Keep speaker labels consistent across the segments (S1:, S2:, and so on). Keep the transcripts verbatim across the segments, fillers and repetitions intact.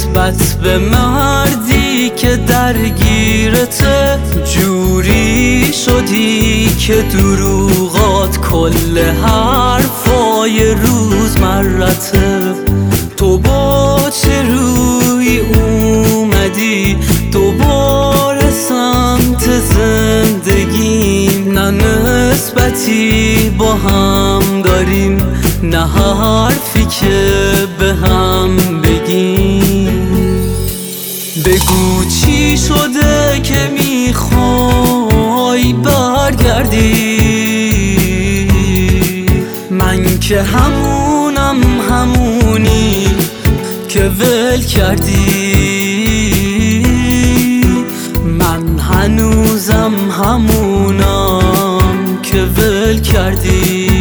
S1: نسبت به مردی که درگیرته جوری شدی که دروغات کل حرفای روزمرته. تو با چه روی اومدی دوباره سمت زندگیم؟ نه نسبتی با هم داریم، نه حرفی که به هم بگیم. بگو چی شده که میخوای برگردی؟ من که همونم همونی که ول کردی. من هنوزم همونم که ول کردی.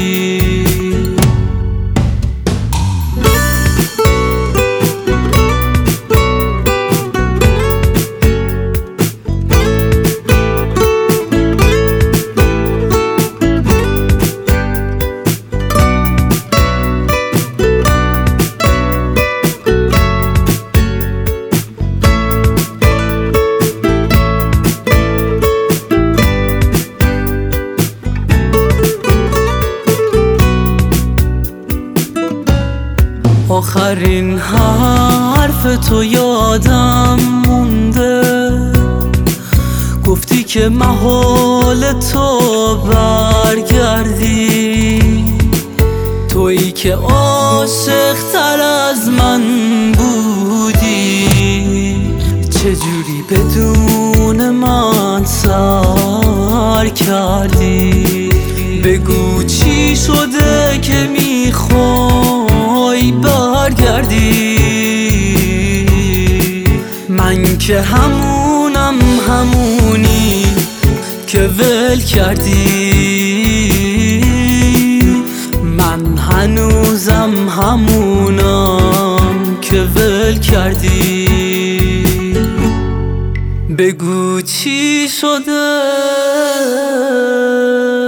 S1: آخرین حرف تو یادم مونده، گفتی که محال تو برگردی. تویی که عاشق تر از من بودی، چجوری بدون من سر کردی؟ بگو چی شده که میخوای برگردی؟ من که همونم همونی که ول کردی. من هنوزم همونم که ول کردی. بگو چی شده؟